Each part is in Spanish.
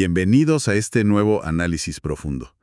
Bienvenidos a este nuevo análisis profundo.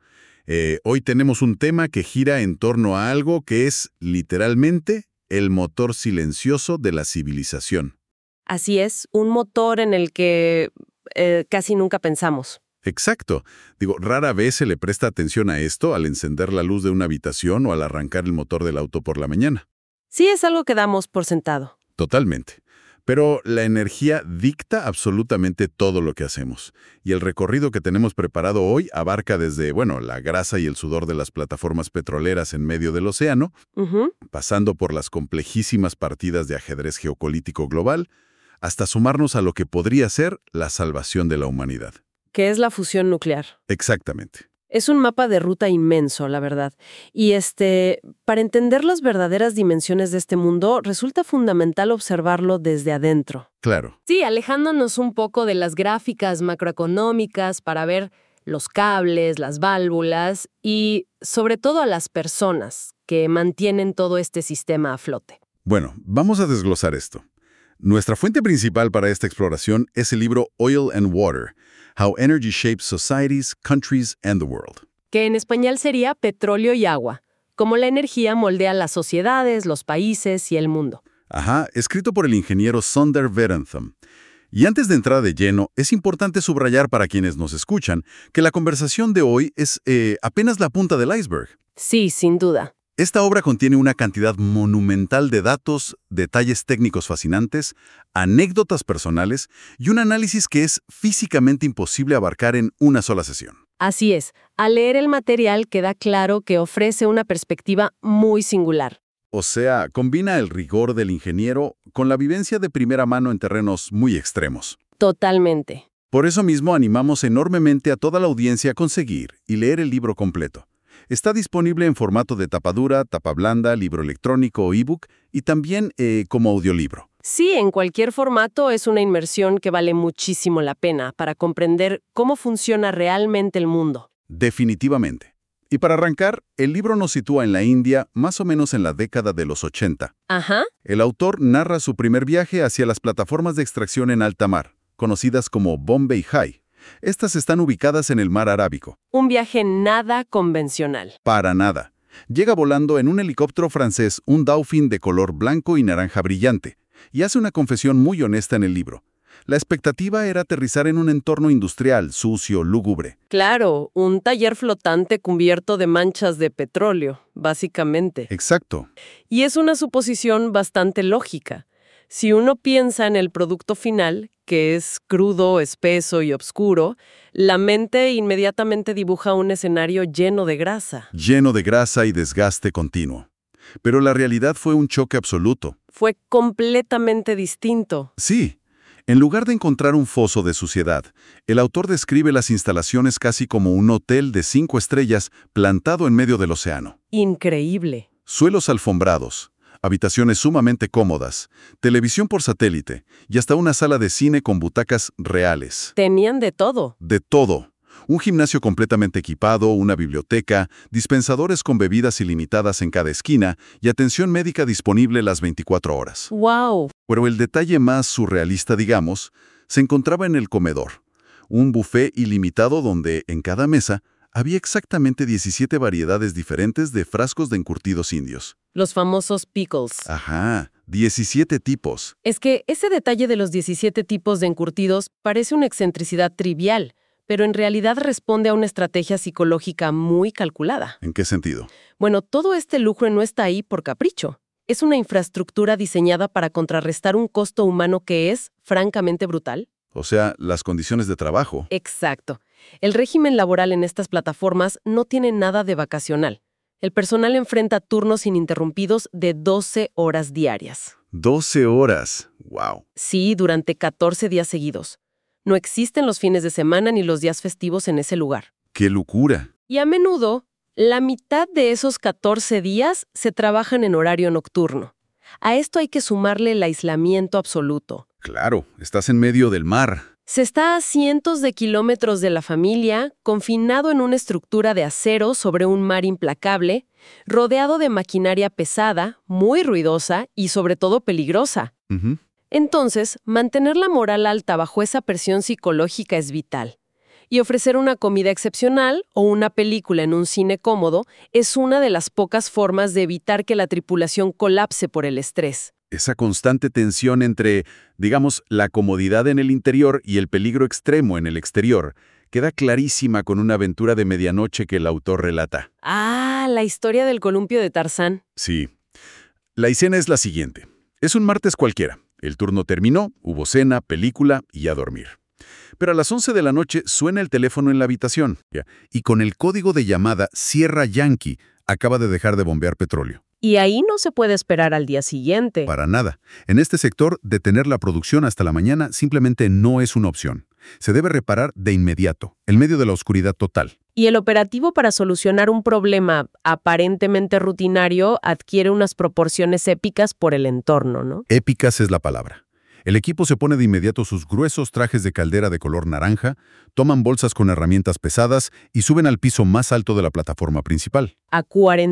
Hoy tenemos un tema que gira en torno a algo que es literalmente el motor silencioso de la civilización. Así es, un motor en el que casi nunca pensamos. Exacto. Rara vez se le presta atención a esto al encender la luz de una habitación o al arrancar el motor del auto por la mañana. Sí, es algo que damos por sentado. Totalmente. Pero la energía dicta absolutamente todo lo que hacemos. Y el recorrido que tenemos preparado hoy abarca desde, la grasa y el sudor de las plataformas petroleras en medio del océano, pasando por las complejísimas partidas de ajedrez geopolítico global, hasta sumarnos a lo que podría ser la salvación de la humanidad. Que es la fusión nuclear. Exactamente. Es un mapa de ruta inmenso, la verdad. Y para entender las verdaderas dimensiones de este mundo, resulta fundamental observarlo desde adentro. Claro. Sí, alejándonos un poco de las gráficas macroeconómicas para ver los cables, las válvulas y, sobre todo, a las personas que mantienen todo este sistema a flote. Bueno, vamos a desglosar esto. Nuestra fuente principal para esta exploración es el libro Oil and Water: How Energy Shapes Societies, Countries and the World. Que en español sería Petróleo y Agua, cómo la energía moldea las sociedades, los países y el mundo. Ajá, escrito por el ingeniero Sonder Verantham. Y antes de entrar de lleno, es importante subrayar para quienes nos escuchan que la conversación de hoy es apenas la punta del iceberg. Sí, sin duda. Esta obra contiene una cantidad monumental de datos, detalles técnicos fascinantes, anécdotas personales y un análisis que es físicamente imposible abarcar en una sola sesión. Así es, al leer el material queda claro que ofrece una perspectiva muy singular. O sea, combina el rigor del ingeniero con la vivencia de primera mano en terrenos muy extremos. Totalmente. Por eso mismo animamos enormemente a toda la audiencia a conseguir y leer el libro completo. Está disponible en formato de tapa dura, tapa blanda, libro electrónico o ebook y también como audiolibro. Sí, en cualquier formato es una inmersión que vale muchísimo la pena para comprender cómo funciona realmente el mundo. Definitivamente. Y para arrancar, el libro nos sitúa en la India más o menos en la década de los 80. Ajá. El autor narra su primer viaje hacia las plataformas de extracción en alta mar, conocidas como Bombay High. Estas están ubicadas en el mar Arábico. Un viaje nada convencional. Para nada. Llega volando en un helicóptero francés un Dauphin de color blanco y naranja brillante, y hace una confesión muy honesta en el libro. La expectativa era aterrizar en un entorno industrial, sucio, lúgubre. Claro, un taller flotante cubierto de manchas de petróleo, básicamente. Exacto. Y es una suposición bastante lógica. Si uno piensa en el producto final, que es crudo, espeso y oscuro, la mente inmediatamente dibuja un escenario lleno de grasa. Lleno de grasa y desgaste continuo. Pero la realidad fue un choque absoluto. Fue completamente distinto. Sí. En lugar de encontrar un foso de suciedad, el autor describe las instalaciones casi como un hotel de 5 estrellas plantado en medio del océano. Increíble. Suelos alfombrados, habitaciones sumamente cómodas, televisión por satélite y hasta una sala de cine con butacas reales. Tenían de todo. De todo. Un gimnasio completamente equipado, una biblioteca, dispensadores con bebidas ilimitadas en cada esquina y atención médica disponible las 24 horas. ¡Wow! Pero el detalle más surrealista, digamos, se encontraba en el comedor. Un buffet ilimitado donde, en cada mesa, había exactamente 17 variedades diferentes de frascos de encurtidos indios. Los famosos pickles. Ajá, 17 tipos. Es que ese detalle de los 17 tipos de encurtidos parece una excentricidad trivial, pero en realidad responde a una estrategia psicológica muy calculada. ¿En qué sentido? Bueno, todo este lujo no está ahí por capricho. Es una infraestructura diseñada para contrarrestar un costo humano que es, francamente, brutal. O sea, las condiciones de trabajo. Exacto. El régimen laboral en estas plataformas no tiene nada de vacacional. El personal enfrenta turnos ininterrumpidos de 12 horas diarias. 12 horas. ¡Wow! Sí, durante 14 días seguidos. No existen los fines de semana ni los días festivos en ese lugar. ¡Qué locura! Y a menudo, la mitad de esos 14 días se trabajan en horario nocturno. A esto hay que sumarle el aislamiento absoluto. Claro, estás en medio del mar. Se está a cientos de kilómetros de la familia, confinado en una estructura de acero sobre un mar implacable, rodeado de maquinaria pesada, muy ruidosa y sobre todo peligrosa. Entonces, mantener la moral alta bajo esa presión psicológica es vital. Y ofrecer una comida excepcional o una película en un cine cómodo es una de las pocas formas de evitar que la tripulación colapse por el estrés. Esa constante tensión entre, digamos, la comodidad en el interior y el peligro extremo en el exterior queda clarísima con una aventura de medianoche que el autor relata. Ah, la historia del columpio de Tarzán. Sí. La escena es la siguiente. Es un martes cualquiera. El turno terminó, hubo cena, película y a dormir. Pero a las 11 de la noche suena el teléfono en la habitación y con el código de llamada Sierra Yankee acaba de dejar de bombear petróleo. Y ahí no se puede esperar al día siguiente. Para nada. En este sector, detener la producción hasta la mañana simplemente no es una opción. Se debe reparar de inmediato, en medio de la oscuridad total. Y el operativo para solucionar un problema aparentemente rutinario adquiere unas proporciones épicas por el entorno, ¿no? Épicas es la palabra. El equipo se pone de inmediato sus gruesos trajes de caldera de color naranja, toman bolsas con herramientas pesadas y suben al piso más alto de la plataforma principal. A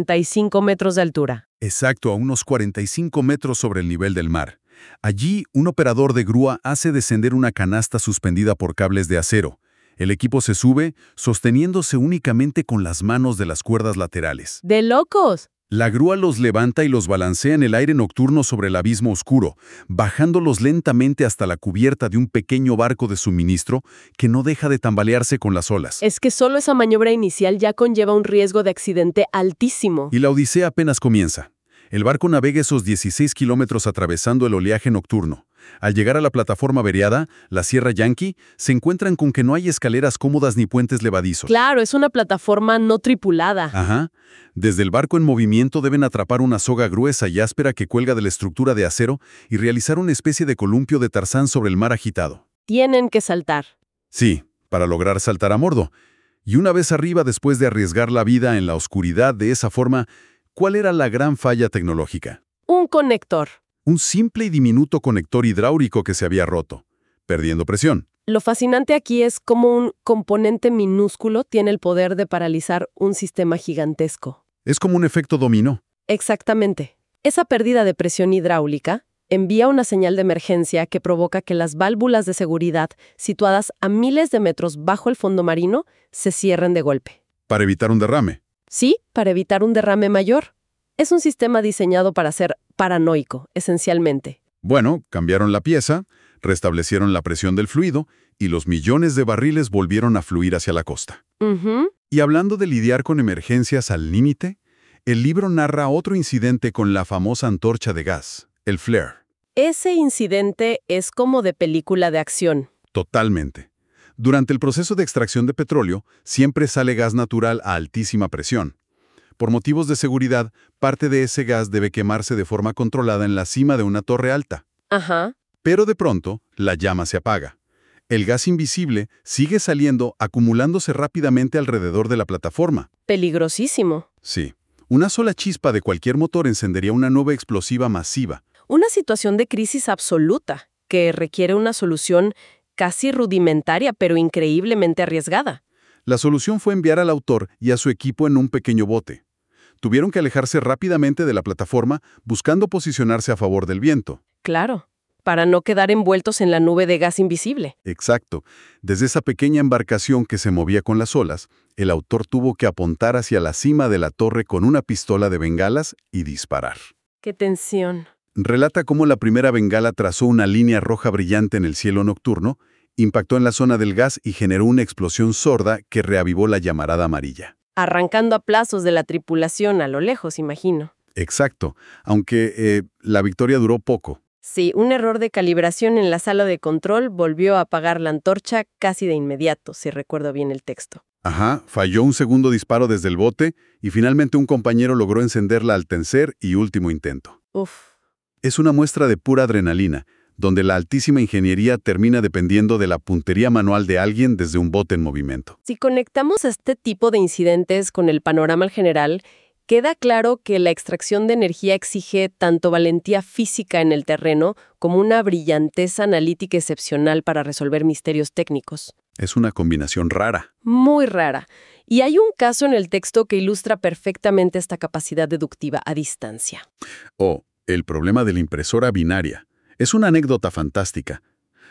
45 metros de altura. Exacto, a unos 45 metros sobre el nivel del mar. Allí, un operador de grúa hace descender una canasta suspendida por cables de acero. El equipo se sube, sosteniéndose únicamente con las manos de las cuerdas laterales. ¡De locos! La grúa los levanta y los balancea en el aire nocturno sobre el abismo oscuro, bajándolos lentamente hasta la cubierta de un pequeño barco de suministro que no deja de tambalearse con las olas. Es que solo esa maniobra inicial ya conlleva un riesgo de accidente altísimo. Y la odisea apenas comienza. El barco navega esos 16 kilómetros atravesando el oleaje nocturno. Al llegar a la plataforma vereada, la Sierra Yankee, se encuentran con que no hay escaleras cómodas ni puentes levadizos. Claro, es una plataforma no tripulada. Ajá. Desde el barco en movimiento deben atrapar una soga gruesa y áspera que cuelga de la estructura de acero y realizar una especie de columpio de Tarzán sobre el mar agitado. Tienen que saltar. Sí, para lograr saltar a bordo. Y una vez arriba, después de arriesgar la vida en la oscuridad de esa forma, ¿cuál era la gran falla tecnológica? Un conector. Un simple y diminuto conector hidráulico que se había roto, perdiendo presión. Lo fascinante aquí es cómo un componente minúsculo tiene el poder de paralizar un sistema gigantesco. Es como un efecto dominó. Exactamente. Esa pérdida de presión hidráulica envía una señal de emergencia que provoca que las válvulas de seguridad, situadas a miles de metros bajo el fondo marino, se cierren de golpe. Para evitar un derrame. Sí, para evitar un derrame mayor. Es un sistema diseñado para ser paranoico, esencialmente. Bueno, cambiaron la pieza, restablecieron la presión del fluido y los millones de barriles volvieron a fluir hacia la costa. Y hablando de lidiar con emergencias al límite, el libro narra otro incidente con la famosa antorcha de gas, el flare. Ese incidente es como de película de acción. Totalmente. Durante el proceso de extracción de petróleo, siempre sale gas natural a altísima presión. Por motivos de seguridad, parte de ese gas debe quemarse de forma controlada en la cima de una torre alta. Ajá. Pero de pronto, la llama se apaga. El gas invisible sigue saliendo, acumulándose rápidamente alrededor de la plataforma. Peligrosísimo. Sí. Una sola chispa de cualquier motor encendería una nube explosiva masiva. Una situación de crisis absoluta, que requiere una solución casi rudimentaria, pero increíblemente arriesgada. La solución fue enviar al autor y a su equipo en un pequeño bote. Tuvieron que alejarse rápidamente de la plataforma, buscando posicionarse a favor del viento. Claro, para no quedar envueltos en la nube de gas invisible. Exacto. Desde esa pequeña embarcación que se movía con las olas, el autor tuvo que apuntar hacia la cima de la torre con una pistola de bengalas y disparar. ¡Qué tensión! Relata cómo la primera bengala trazó una línea roja brillante en el cielo nocturno, impactó en la zona del gas y generó una explosión sorda que reavivó la llamarada amarilla. Arrancando a plazos de la tripulación a lo lejos, imagino. Exacto, aunque la victoria duró poco. Sí, un error de calibración en la sala de control volvió a apagar la antorcha casi de inmediato, si recuerdo bien el texto. Ajá, falló un segundo disparo desde el bote y finalmente un compañero logró encenderla al tercer y último intento. Uf. Es una muestra de pura adrenalina, donde la altísima ingeniería termina dependiendo de la puntería manual de alguien desde un bote en movimiento. Si conectamos este tipo de incidentes con el panorama general, queda claro que la extracción de energía exige tanto valentía física en el terreno como una brillantez analítica excepcional para resolver misterios técnicos. Es una combinación rara. Muy rara. Y hay un caso en el texto que ilustra perfectamente esta capacidad deductiva a distancia. El problema de la impresora binaria. Es una anécdota fantástica.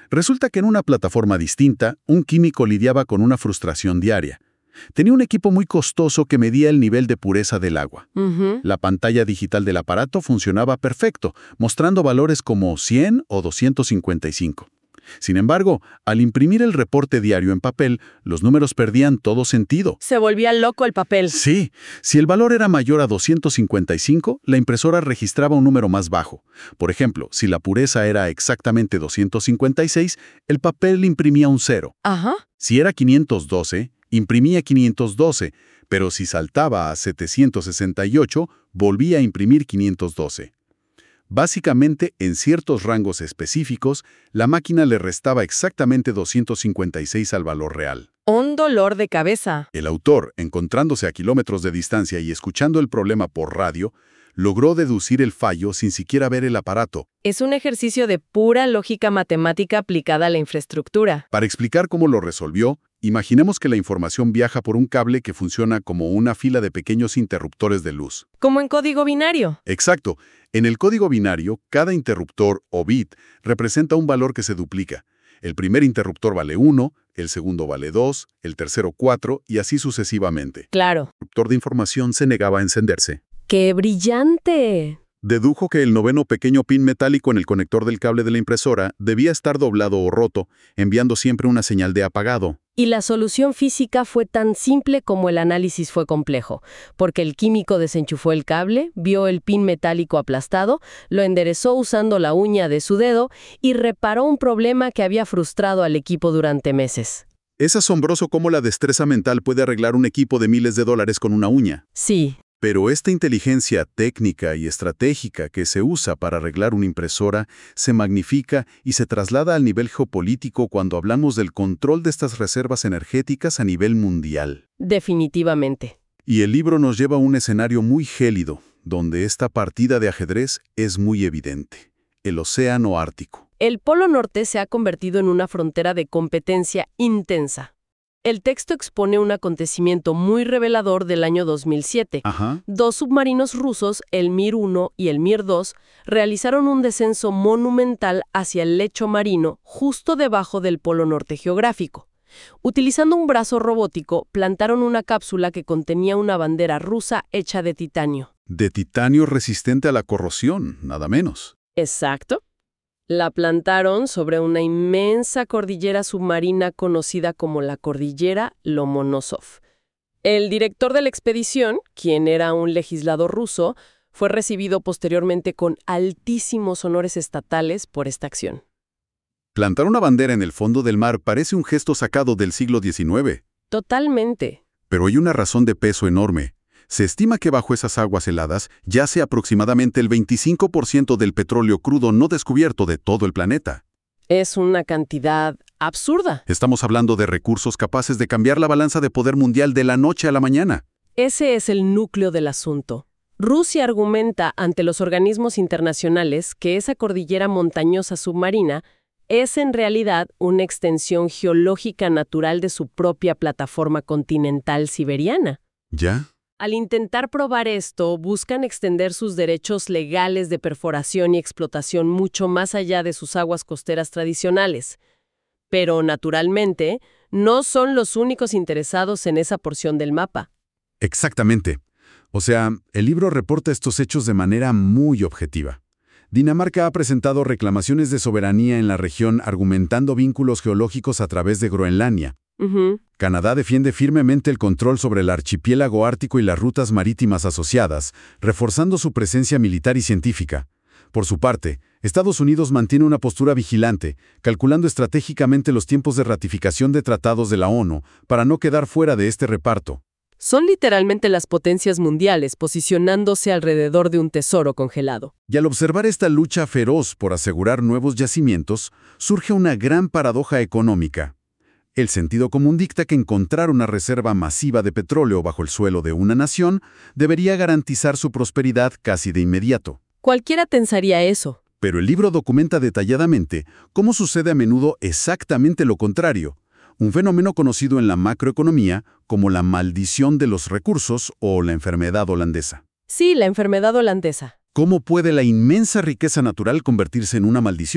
Resulta que en una plataforma distinta, un químico lidiaba con una frustración diaria. Tenía un equipo muy costoso que medía el nivel de pureza del agua. Ujú. La pantalla digital del aparato funcionaba perfecto, mostrando valores como 100 o 255. Sin embargo, al imprimir el reporte diario en papel, los números perdían todo sentido. Se volvía loco el papel. Sí, si el valor era mayor a 255, la impresora registraba un número más bajo. Por ejemplo, si la pureza era exactamente 256, el papel imprimía un 0. Ajá. Si era 512, imprimía 512, pero si saltaba a 768, volvía a imprimir 512. Básicamente, en ciertos rangos específicos, la máquina le restaba exactamente 256 al valor real. Un dolor de cabeza. El autor, encontrándose a kilómetros de distancia y escuchando el problema por radio, logró deducir el fallo sin siquiera ver el aparato. Es un ejercicio de pura lógica matemática aplicada a la infraestructura. Para explicar cómo lo resolvió, imaginemos que la información viaja por un cable que funciona como una fila de pequeños interruptores de luz. Como en código binario. Exacto. En el código binario, cada interruptor o bit representa un valor que se duplica. El primer interruptor vale 1, el segundo vale 2, el tercero 4 y así sucesivamente. Claro. El interruptor de información se negaba a encenderse. ¡Qué brillante! Dedujo que el noveno pequeño pin metálico en el conector del cable de la impresora debía estar doblado o roto, enviando siempre una señal de apagado. Y la solución física fue tan simple como el análisis fue complejo, porque el químico desenchufó el cable, vio el pin metálico aplastado, lo enderezó usando la uña de su dedo y reparó un problema que había frustrado al equipo durante meses. Es asombroso cómo la destreza mental puede arreglar un equipo de miles de dólares con una uña. Sí. Pero esta inteligencia técnica y estratégica que se usa para arreglar una impresora se magnifica y se traslada al nivel geopolítico cuando hablamos del control de estas reservas energéticas a nivel mundial. Definitivamente. Y el libro nos lleva a un escenario muy gélido, donde esta partida de ajedrez es muy evidente: el océano Ártico. El Polo Norte se ha convertido en una frontera de competencia intensa. El texto expone un acontecimiento muy revelador del año 2007. Ajá. Dos submarinos rusos, el Mir-1 y el Mir-2, realizaron un descenso monumental hacia el lecho marino justo debajo del Polo Norte geográfico. Utilizando un brazo robótico, plantaron una cápsula que contenía una bandera rusa hecha de titanio. De titanio resistente a la corrosión, nada menos. Exacto. La plantaron sobre una inmensa cordillera submarina conocida como la cordillera Lomonosov. El director de la expedición, quien era un legislador ruso, fue recibido posteriormente con altísimos honores estatales por esta acción. Plantar una bandera en el fondo del mar parece un gesto sacado del siglo XIX. Totalmente. Pero hay una razón de peso enorme. Se estima que bajo esas aguas heladas yace aproximadamente el 25% del petróleo crudo no descubierto de todo el planeta. Es una cantidad absurda. Estamos hablando de recursos capaces de cambiar la balanza de poder mundial de la noche a la mañana. Ese es el núcleo del asunto. Rusia argumenta ante los organismos internacionales que esa cordillera montañosa submarina es en realidad una extensión geológica natural de su propia plataforma continental siberiana. ¿Ya? Al intentar probar esto, buscan extender sus derechos legales de perforación y explotación mucho más allá de sus aguas costeras tradicionales. Pero, naturalmente, no son los únicos interesados en esa porción del mapa. Exactamente. O sea, el libro reporta estos hechos de manera muy objetiva. Dinamarca ha presentado reclamaciones de soberanía en la región argumentando vínculos geológicos a través de Groenlandia. Canadá defiende firmemente el control sobre el archipiélago ártico y las rutas marítimas asociadas, reforzando su presencia militar y científica. Por su parte, Estados Unidos mantiene una postura vigilante, calculando estratégicamente los tiempos de ratificación de tratados de la ONU para no quedar fuera de este reparto. Son literalmente las potencias mundiales posicionándose alrededor de un tesoro congelado. Y al observar esta lucha feroz por asegurar nuevos yacimientos, surge una gran paradoja económica. El sentido común dicta que encontrar una reserva masiva de petróleo bajo el suelo de una nación debería garantizar su prosperidad casi de inmediato. Cualquiera pensaría eso. Pero el libro documenta detalladamente cómo sucede a menudo exactamente lo contrario, un fenómeno conocido en la macroeconomía como la maldición de los recursos o la enfermedad holandesa. Sí, la enfermedad holandesa. ¿Cómo puede la inmensa riqueza natural convertirse en una maldición?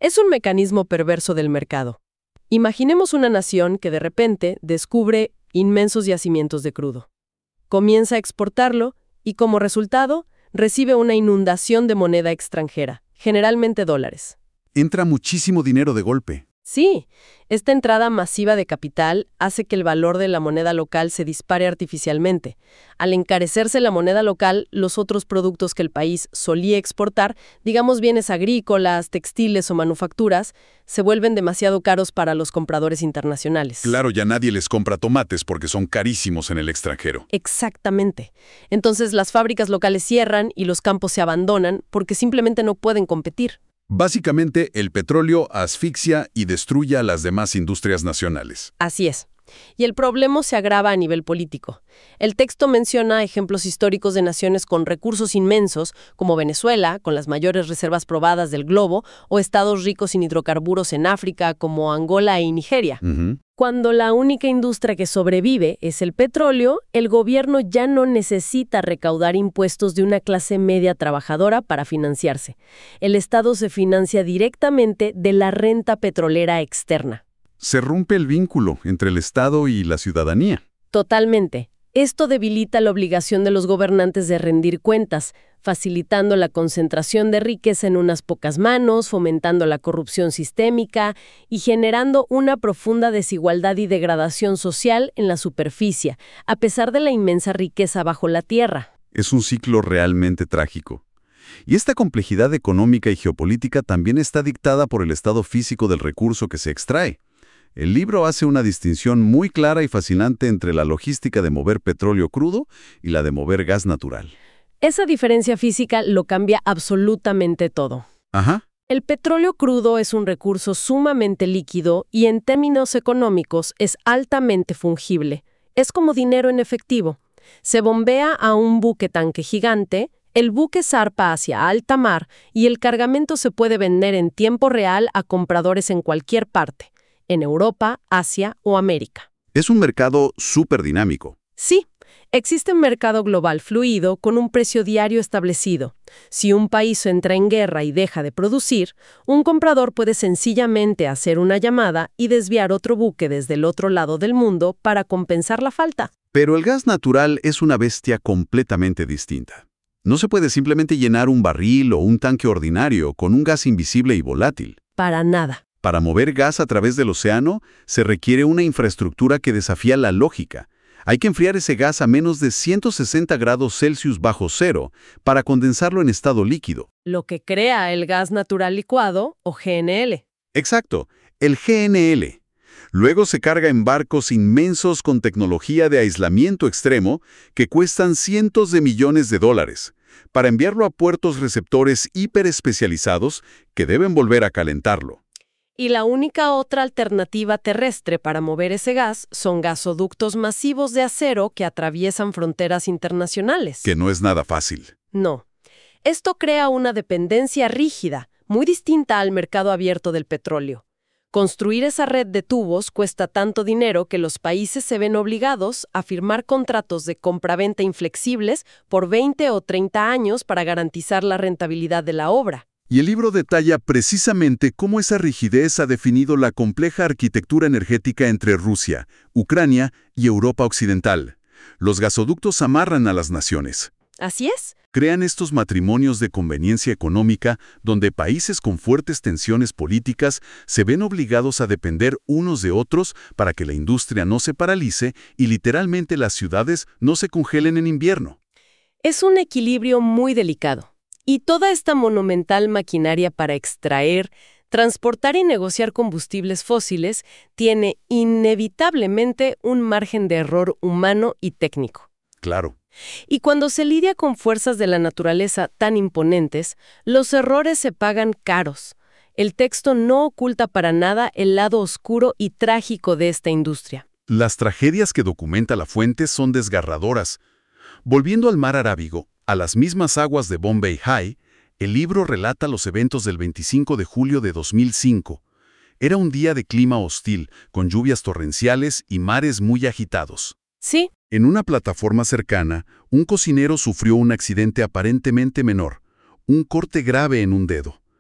Es un mecanismo perverso del mercado. Imaginemos una nación que de repente descubre inmensos yacimientos de crudo. Comienza a exportarlo y como resultado recibe una inundación de moneda extranjera, generalmente dólares. Entra muchísimo dinero de golpe. Sí, esta entrada masiva de capital hace que el valor de la moneda local se dispare artificialmente. Al encarecerse la moneda local, los otros productos que el país solía exportar, digamos bienes agrícolas, textiles o manufacturas, se vuelven demasiado caros para los compradores internacionales. Claro, ya nadie les compra tomates porque son carísimos en el extranjero. Exactamente. Entonces las fábricas locales cierran y los campos se abandonan porque simplemente no pueden competir. Básicamente, el petróleo asfixia y destruye a las demás industrias nacionales. Así es. Y el problema se agrava a nivel político. El texto menciona ejemplos históricos de naciones con recursos inmensos, como Venezuela, con las mayores reservas probadas del globo, o estados ricos en hidrocarburos en África, como Angola y Nigeria. Cuando la única industria que sobrevive es el petróleo, el gobierno ya no necesita recaudar impuestos de una clase media trabajadora para financiarse. El Estado se financia directamente de la renta petrolera externa. Se rompe el vínculo entre el Estado y la ciudadanía. Totalmente. Esto debilita la obligación de los gobernantes de rendir cuentas, facilitando la concentración de riqueza en unas pocas manos, fomentando la corrupción sistémica y generando una profunda desigualdad y degradación social en la superficie, a pesar de la inmensa riqueza bajo la tierra. Es un ciclo realmente trágico. Y esta complejidad económica y geopolítica también está dictada por el estado físico del recurso que se extrae. El libro hace una distinción muy clara y fascinante entre la logística de mover petróleo crudo y la de mover gas natural. Esa diferencia física lo cambia absolutamente todo. Ajá. El petróleo crudo es un recurso sumamente líquido y en términos económicos es altamente fungible. Es como dinero en efectivo. Se bombea a un buque tanque gigante, el buque zarpa hacia alta mar y el cargamento se puede vender en tiempo real a compradores en cualquier parte, en Europa, Asia o América. Es un mercado súper dinámico. Sí, existe un mercado global fluido con un precio diario establecido. Si un país entra en guerra y deja de producir, un comprador puede sencillamente hacer una llamada y desviar otro buque desde el otro lado del mundo para compensar la falta. Pero el gas natural es una bestia completamente distinta. No se puede simplemente llenar un barril o un tanque ordinario con un gas invisible y volátil. Para nada. Para mover gas a través del océano, se requiere una infraestructura que desafía la lógica. Hay que enfriar ese gas a menos de 160 grados Celsius bajo cero para condensarlo en estado líquido. Lo que crea el gas natural licuado, o GNL. Exacto, el GNL. Luego se carga en barcos inmensos con tecnología de aislamiento extremo que cuestan cientos de millones de dólares, para enviarlo a puertos receptores hiperespecializados que deben volver a calentarlo. Y la única otra alternativa terrestre para mover ese gas son gasoductos masivos de acero que atraviesan fronteras internacionales. Que no es nada fácil. No. Esto crea una dependencia rígida, muy distinta al mercado abierto del petróleo. Construir esa red de tubos cuesta tanto dinero que los países se ven obligados a firmar contratos de compraventa inflexibles por 20 o 30 años para garantizar la rentabilidad de la obra. Y el libro detalla precisamente cómo esa rigidez ha definido la compleja arquitectura energética entre Rusia, Ucrania y Europa Occidental. Los gasoductos amarran a las naciones. Así es. Crean estos matrimonios de conveniencia económica donde países con fuertes tensiones políticas se ven obligados a depender unos de otros para que la industria no se paralice y literalmente las ciudades no se congelen en invierno. Es un equilibrio muy delicado. Y toda esta monumental maquinaria para extraer, transportar y negociar combustibles fósiles tiene inevitablemente un margen de error humano y técnico. Claro. Y cuando se lidia con fuerzas de la naturaleza tan imponentes, los errores se pagan caros. El texto no oculta para nada el lado oscuro y trágico de esta industria. Las tragedias que documenta la fuente son desgarradoras. Volviendo al mar Arábigo, a las mismas aguas de Bombay High, el libro relata los eventos del 25 de julio de 2005. Era un día de clima hostil, con lluvias torrenciales y mares muy agitados. Sí. En una plataforma cercana, un cocinero sufrió un accidente aparentemente menor, un corte grave en un dedo.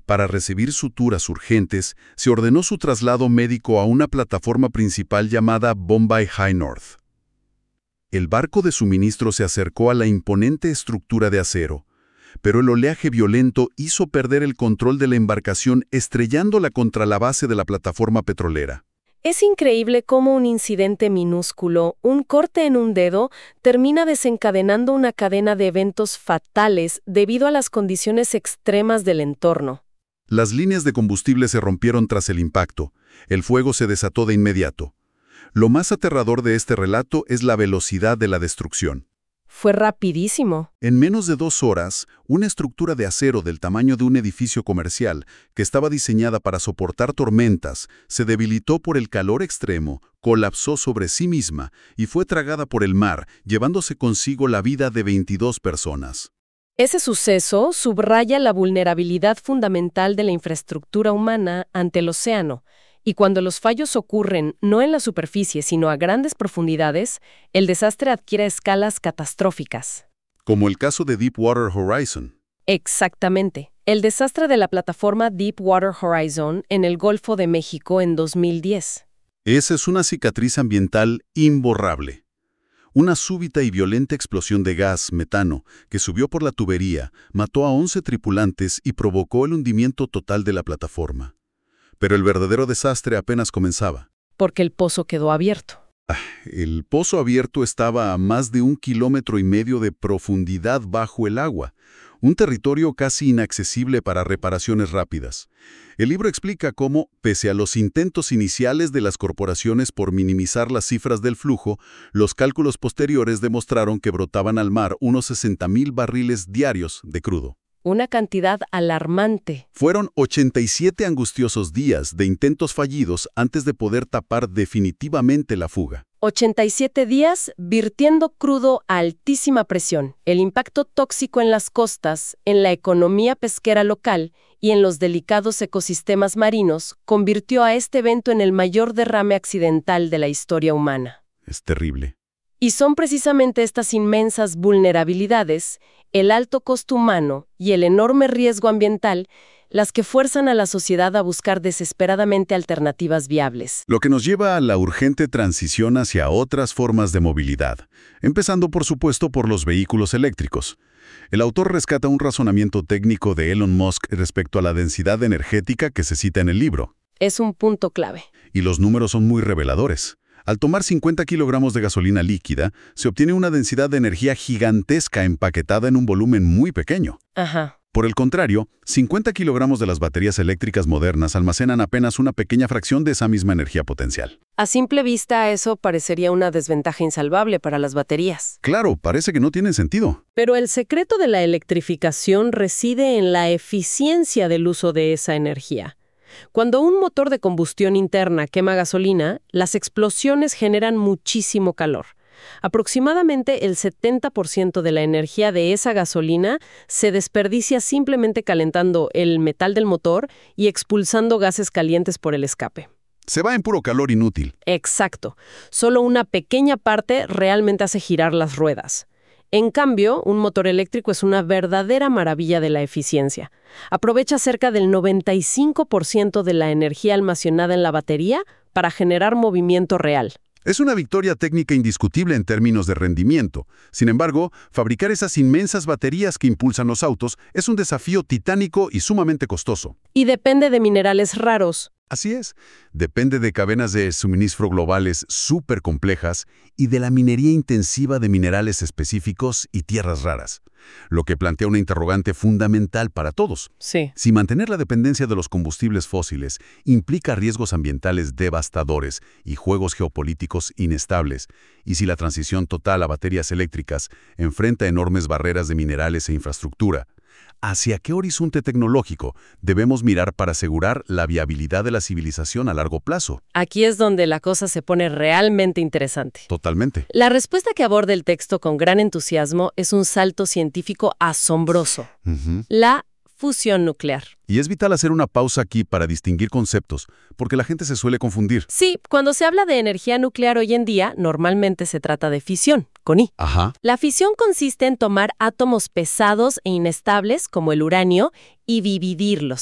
Para recibir suturas urgentes, se ordenó su traslado médico a una plataforma principal llamada Bombay High North. El barco de suministro se acercó a la imponente estructura de acero, pero el oleaje violento hizo perder el control de la embarcación estrellándola contra la base de la plataforma petrolera. Es increíble cómo un incidente minúsculo, un corte en un dedo, termina desencadenando una cadena de eventos fatales debido a las condiciones extremas del entorno. Las líneas de combustible se rompieron tras el impacto. El fuego se desató de inmediato. Lo más aterrador de este relato es la velocidad de la destrucción. Fue rapidísimo. En menos de 2 horas, una estructura de acero del tamaño de un edificio comercial, que estaba diseñada para soportar tormentas, se debilitó por el calor extremo, colapsó sobre sí misma y fue tragada por el mar, llevándose consigo la vida de 22 personas. Ese suceso subraya la vulnerabilidad fundamental de la infraestructura humana ante el océano. Y cuando los fallos ocurren no en la superficie, sino a grandes profundidades, el desastre adquiere escalas catastróficas. Como el caso de Deepwater Horizon. Exactamente. El desastre de la plataforma Deepwater Horizon en el Golfo de México en 2010. Esa es una cicatriz ambiental imborrable. Una súbita y violenta explosión de gas, metano, que subió por la tubería, mató a 11 tripulantes y provocó el hundimiento total de la plataforma. Pero el verdadero desastre apenas comenzaba. Porque el pozo quedó abierto. El pozo abierto estaba a más de 1,5 kilómetros de profundidad bajo el agua, un territorio casi inaccesible para reparaciones rápidas. El libro explica cómo, pese a los intentos iniciales de las corporaciones por minimizar las cifras del flujo, los cálculos posteriores demostraron que brotaban al mar unos 60,000 barriles diarios de crudo. Una cantidad alarmante. Fueron 87 angustiosos días de intentos fallidos antes de poder tapar definitivamente la fuga. 87 días virtiendo crudo a altísima presión. El impacto tóxico en las costas, en la economía pesquera local y en los delicados ecosistemas marinos convirtió a este evento en el mayor derrame accidental de la historia humana. Es terrible. Y son precisamente estas inmensas vulnerabilidades, el alto costo humano y el enorme riesgo ambiental, las que fuerzan a la sociedad a buscar desesperadamente alternativas viables. Lo que nos lleva a la urgente transición hacia otras formas de movilidad, empezando por supuesto por los vehículos eléctricos. El autor rescata un razonamiento técnico de Elon Musk respecto a la densidad energética que se cita en el libro. Es un punto clave. Y los números son muy reveladores. Al tomar 50 kilogramos de gasolina líquida, se obtiene una densidad de energía gigantesca empaquetada en un volumen muy pequeño. Ajá. Por el contrario, 50 kilogramos de las baterías eléctricas modernas almacenan apenas una pequeña fracción de esa misma energía potencial. A simple vista, eso parecería una desventaja insalvable para las baterías. Claro, parece que no tiene sentido. Pero el secreto de la electrificación reside en la eficiencia del uso de esa energía. Cuando un motor de combustión interna quema gasolina, las explosiones generan muchísimo calor. Aproximadamente el 70% de la energía de esa gasolina se desperdicia simplemente calentando el metal del motor y expulsando gases calientes por el escape. Se va en puro calor inútil. Exacto. Solo una pequeña parte realmente hace girar las ruedas. En cambio, un motor eléctrico es una verdadera maravilla de la eficiencia. Aprovecha cerca del 95% de la energía almacenada en la batería para generar movimiento real. Es una victoria técnica indiscutible en términos de rendimiento. Sin embargo, fabricar esas inmensas baterías que impulsan los autos es un desafío titánico y sumamente costoso. Y depende de minerales raros. Así es, depende de cadenas de suministro globales súper complejas y de la minería intensiva de minerales específicos y tierras raras, lo que plantea una interrogante fundamental para todos. Sí. Si mantener la dependencia de los combustibles fósiles implica riesgos ambientales devastadores y juegos geopolíticos inestables, y si la transición total a baterías eléctricas enfrenta enormes barreras de minerales e infraestructura, ¿hacia qué horizonte tecnológico debemos mirar para asegurar la viabilidad de la civilización a largo plazo? Aquí es donde la cosa se pone realmente interesante. Totalmente. La respuesta que aborda el texto con gran entusiasmo es un salto científico asombroso. La fusión nuclear. Y es vital hacer una pausa aquí para distinguir conceptos, porque la gente se suele confundir. Sí, cuando se habla de energía nuclear hoy en día, normalmente se trata de fisión, con I. Ajá. La fisión consiste en tomar átomos pesados e inestables, como el uranio, y dividirlos.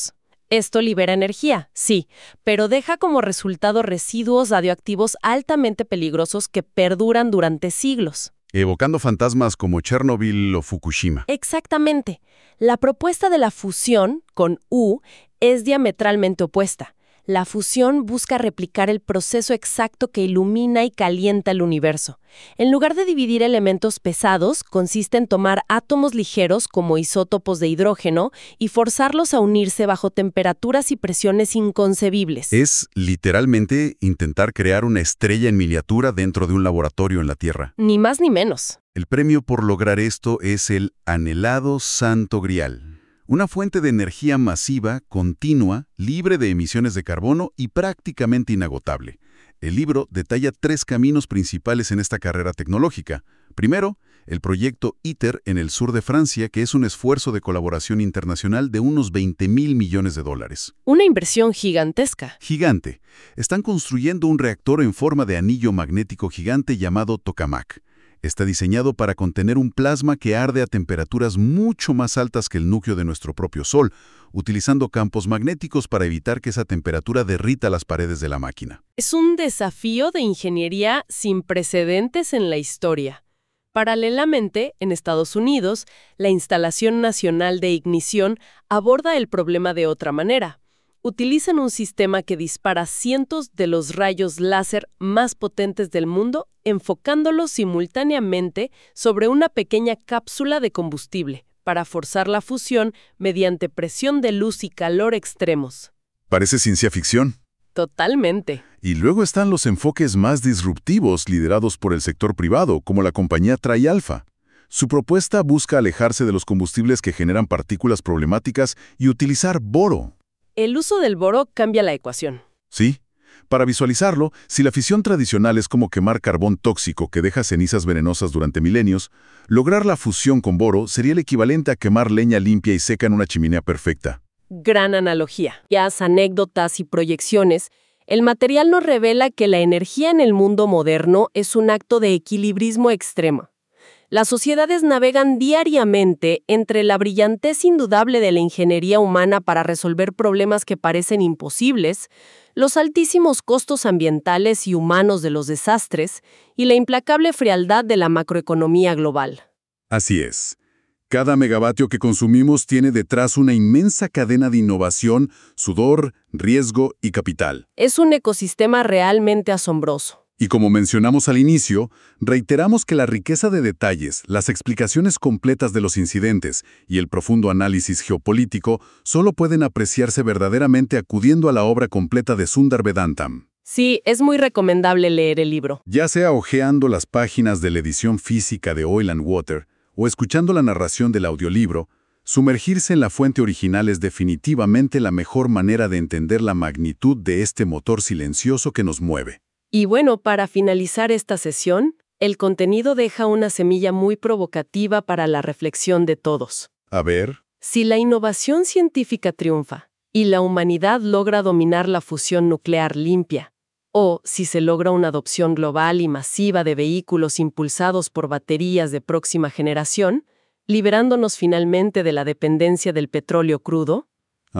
Esto libera energía, sí, pero deja como resultado residuos radioactivos altamente peligrosos que perduran durante siglos. Evocando fantasmas como Chernobyl o Fukushima. Exactamente. La propuesta de la fusión, con U, es diametralmente opuesta. La fusión busca replicar el proceso exacto que ilumina y calienta el universo. En lugar de dividir elementos pesados, consiste en tomar átomos ligeros como isótopos de hidrógeno y forzarlos a unirse bajo temperaturas y presiones inconcebibles. Es literalmente intentar crear una estrella en miniatura dentro de un laboratorio en la Tierra. Ni más ni menos. El premio por lograr esto es el anhelado Santo Grial. Una fuente de energía masiva, continua, libre de emisiones de carbono y prácticamente inagotable. El libro detalla 3 caminos principales en esta carrera tecnológica. Primero, el proyecto ITER en el sur de Francia, que es un esfuerzo de colaboración internacional de unos 20.000 millones de dólares. Una inversión gigantesca. Gigante. Están construyendo un reactor en forma de anillo magnético gigante llamado tokamak. Está diseñado para contener un plasma que arde a temperaturas mucho más altas que el núcleo de nuestro propio Sol, utilizando campos magnéticos para evitar que esa temperatura derrita las paredes de la máquina. Es un desafío de ingeniería sin precedentes en la historia. Paralelamente, en Estados Unidos, la Instalación Nacional de Ignición aborda el problema de otra manera. Utilizan un sistema que dispara cientos de los rayos láser más potentes del mundo, enfocándolos simultáneamente sobre una pequeña cápsula de combustible, para forzar la fusión mediante presión de luz y calor extremos. Parece ciencia ficción. Totalmente. Y luego están los enfoques más disruptivos liderados por el sector privado, como la compañía TriAlpha. Su propuesta busca alejarse de los combustibles que generan partículas problemáticas y utilizar boro. El uso del boro cambia la ecuación. Sí. Para visualizarlo, si la fisión tradicional es como quemar carbón tóxico que deja cenizas venenosas durante milenios, lograr la fusión con boro sería el equivalente a quemar leña limpia y seca en una chimenea perfecta. Gran analogía. Ya anécdotas y proyecciones, el material nos revela que la energía en el mundo moderno es un acto de equilibrismo extremo. Las sociedades navegan diariamente entre la brillantez indudable de la ingeniería humana para resolver problemas que parecen imposibles, los altísimos costos ambientales y humanos de los desastres y la implacable frialdad de la macroeconomía global. Así es. Cada megavatio que consumimos tiene detrás una inmensa cadena de innovación, sudor, riesgo y capital. Es un ecosistema realmente asombroso. Y como mencionamos al inicio, reiteramos que la riqueza de detalles, las explicaciones completas de los incidentes y el profundo análisis geopolítico solo pueden apreciarse verdaderamente acudiendo a la obra completa de Sundar Vedantam. Sí, es muy recomendable leer el libro. Ya sea hojeando las páginas de la edición física de Oil and Water o escuchando la narración del audiolibro, sumergirse en la fuente original es definitivamente la mejor manera de entender la magnitud de este motor silencioso que nos mueve. Y bueno, para finalizar esta sesión, el contenido deja una semilla muy provocativa para la reflexión de todos. A ver. Si la innovación científica triunfa y la humanidad logra dominar la fusión nuclear limpia, o si se logra una adopción global y masiva de vehículos impulsados por baterías de próxima generación, liberándonos finalmente de la dependencia del petróleo crudo,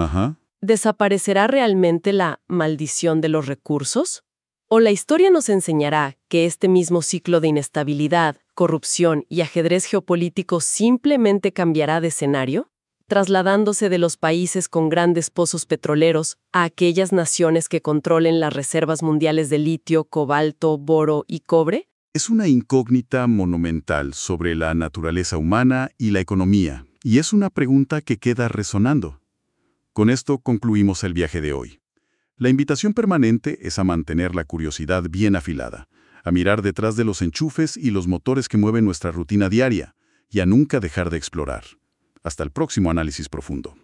¿desaparecerá realmente la maldición de los recursos? ¿O la historia nos enseñará que este mismo ciclo de inestabilidad, corrupción y ajedrez geopolítico simplemente cambiará de escenario, trasladándose de los países con grandes pozos petroleros a aquellas naciones que controlen las reservas mundiales de litio, cobalto, boro y cobre? Es una incógnita monumental sobre la naturaleza humana y la economía, y es una pregunta que queda resonando. Con esto concluimos el viaje de hoy. La invitación permanente es a mantener la curiosidad bien afilada, a mirar detrás de los enchufes y los motores que mueven nuestra rutina diaria, y a nunca dejar de explorar. Hasta el próximo análisis profundo.